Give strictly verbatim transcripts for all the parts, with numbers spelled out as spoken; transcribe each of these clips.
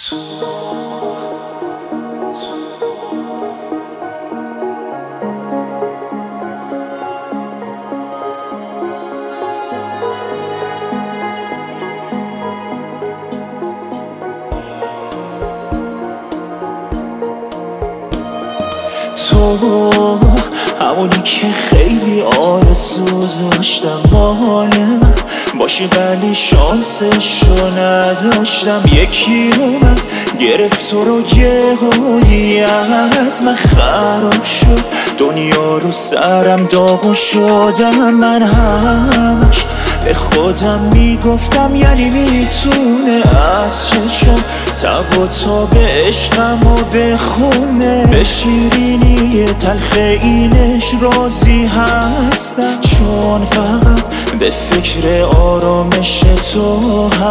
تو همونی که خیلی آرزو داشتم مال من باشی، ولی شانسشو نداشتم. یکی اومد گرفت تو رو، یهویی از من خراب شد. دنیا رو سرم داغون شدم. من همش به خودم میگفتم یعنی میتونه از چشم تب و تاب عشقم و بخونه. به شیرینی تلخ اینش راضی هستم، چون فقط به فکر آرامش تو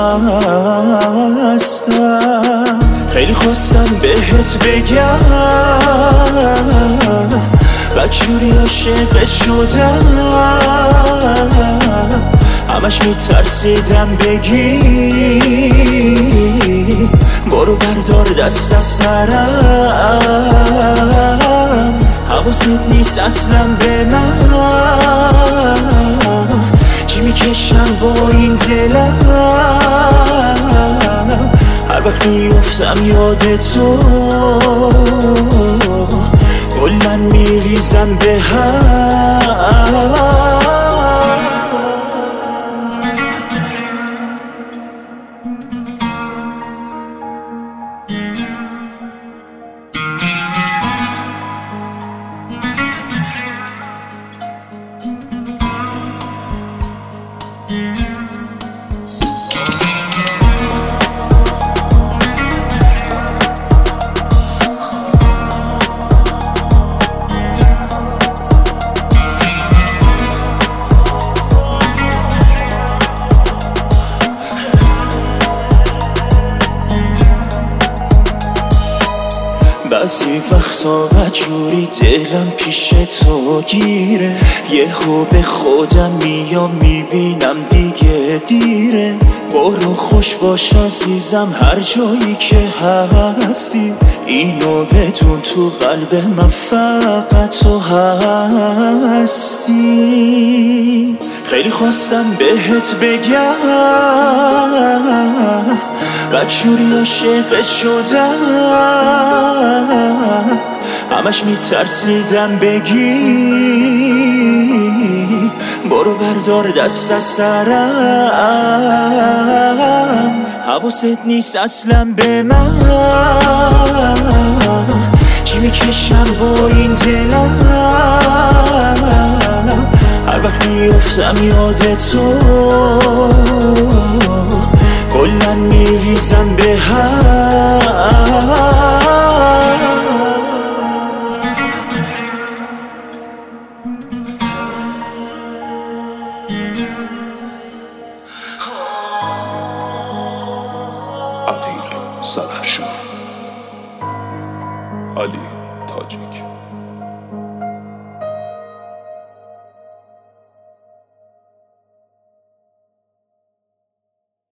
هستم. خیلی خواستم بهت بگم بدجوری عاشقت شدم، همش میترسیدم بگی برو بردار دست از سرم. حواست نیست اصلا به من چی میکشم با این دلم. هر وقت میفتم یاد تو کلاً میریزم به هم. بعضی وقتا بدجوری دلم پیش تو گیره، یهو به خودم میام میبینم دیگه دیره. برو خوش باش عزیزم هر جایی که هستی، اینو بدون تو قلب من فقط تو هستی. خیلی خواستم بهت بگم بدجوری عاشقت شدم، همش میترسیدم بگی برو بردار دست از سرم. حواست نیست اصلا به من چی میکشم با این دلم. هر وقت میفتم یاد تو کلاً میریزم به هم. عادل سلحشور، علی تاجیک.